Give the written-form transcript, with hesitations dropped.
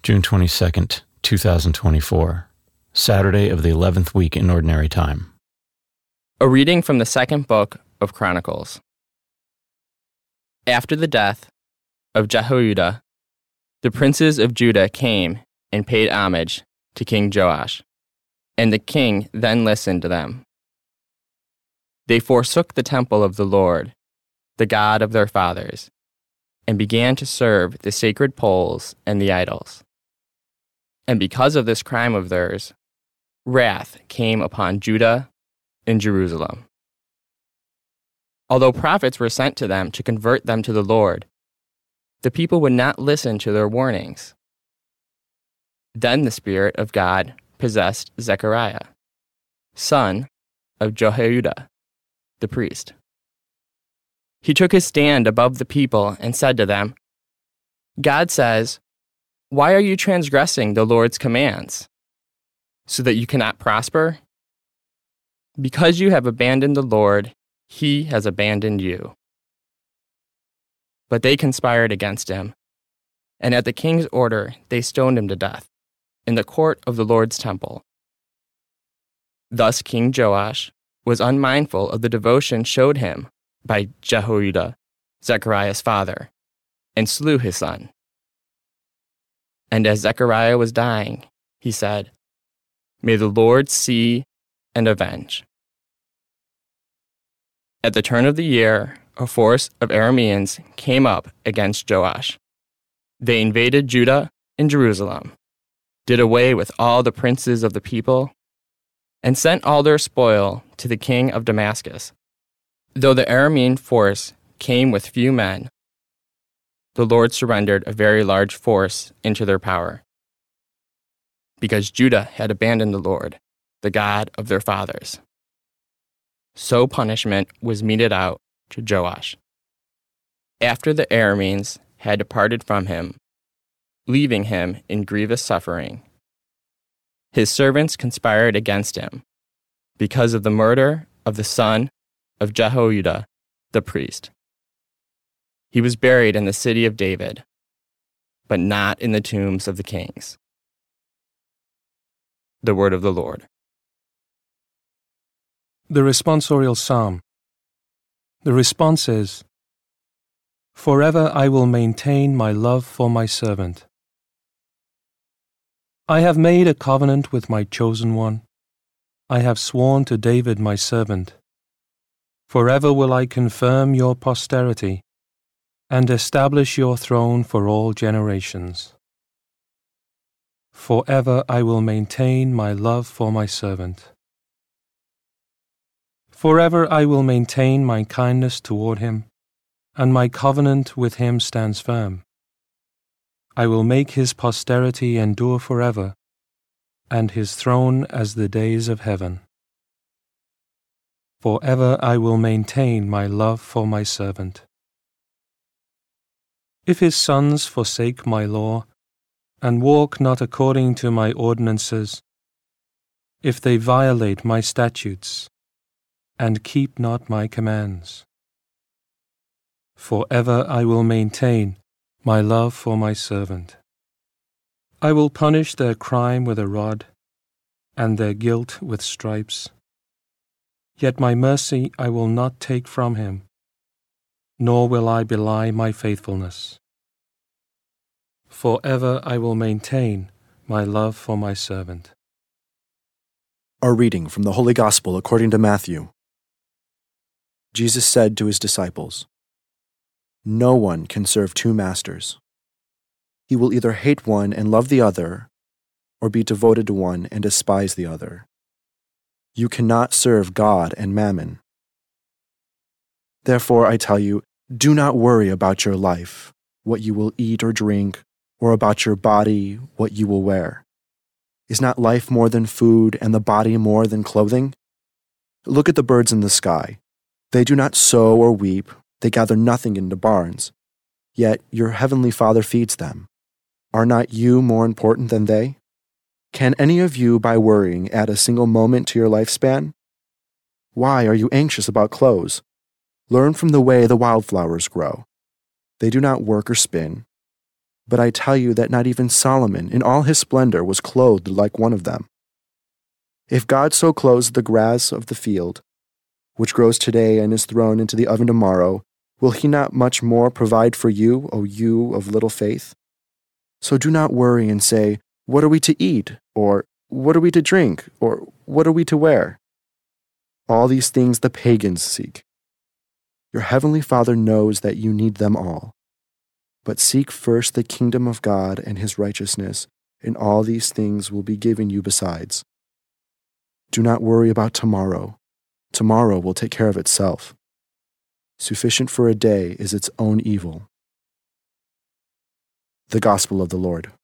June 22nd, 2024, Saturday of the 11th week in Ordinary Time. A reading from the second book of Chronicles. After the death of Jehoiada, the princes of Judah came and paid homage to King Joash, and the king then listened to them. They forsook the temple of the Lord, the God of their fathers, and began to serve the sacred poles and the idols. And because of this crime of theirs, wrath came upon Judah and Jerusalem. Although prophets were sent to them to convert them to the Lord, the people would not listen to their warnings. Then the Spirit of God possessed Zechariah, son of Jehoiada, the priest. He took his stand above the people and said to them, God says, "Why are you transgressing the Lord's commands, so that you cannot prosper? Because you have abandoned the Lord, he has abandoned you." But they conspired against him, and at the king's order they stoned him to death in the court of the Lord's temple. Thus King Joash was unmindful of the devotion showed him by Jehoiada, Zechariah's father, and slew his son. And as Zechariah was dying, he said, "May the Lord see and avenge." At the turn of the year, a force of Arameans came up against Joash. They invaded Judah and Jerusalem, did away with all the princes of the people, and sent all their spoil to the king of Damascus. Though the Aramean force came with few men, the Lord surrendered a very large force into their power, because Judah had abandoned the Lord, the God of their fathers. So punishment was meted out to Joash. After the Arameans had departed from him, leaving him in grievous suffering, his servants conspired against him because of the murder of the son of Jehoiada, the priest. He was buried in the city of David, but not in the tombs of the kings. The word of the Lord. The responsorial psalm. The response is, "Forever I will maintain my love for my servant. I have made a covenant with my chosen one. I have sworn to David my servant. Forever will I confirm your posterity and establish your throne for all generations. Forever I will maintain my love for my servant. Forever I will maintain my kindness toward him, and my covenant with him stands firm. I will make his posterity endure forever, and his throne as the days of heaven. Forever I will maintain my love for my servant. If his sons forsake my law, and walk not according to my ordinances, if they violate my statutes, and keep not my commands, forever I will maintain my love for my servant. I will punish their crime with a rod, and their guilt with stripes. Yet my mercy I will not take from him, nor will I belie my faithfulness. Forever I will maintain my love for my servant." A reading from the Holy Gospel according to Matthew. Jesus said to his disciples, "No one can serve two masters. He will either hate one and love the other, or be devoted to one and despise the other. You cannot serve God and Mammon. Therefore, I tell you, do not worry about your life, what you will eat or drink, or about your body, what you will wear. Is not life more than food, and the body more than clothing? Look at the birds in the sky. They do not sow or weep, they gather nothing into barns, yet your heavenly Father feeds them. Are not you more important than they? Can any of you, by worrying, add a single moment to your lifespan? Why are you anxious about clothes? Learn from the way the wildflowers grow. They do not work or spin. But I tell you that not even Solomon, in all his splendor, was clothed like one of them. If God so clothes the grass of the field, which grows today and is thrown into the oven tomorrow, will he not much more provide for you, O you of little faith? So do not worry and say, 'What are we to eat?' or 'What are we to drink?' or 'What are we to wear?' All these things the pagans seek. Your heavenly Father knows that you need them all. But seek first the kingdom of God and his righteousness, and all these things will be given you besides. Do not worry about tomorrow. Tomorrow will take care of itself. Sufficient for a day is its own evil." The Gospel of the Lord.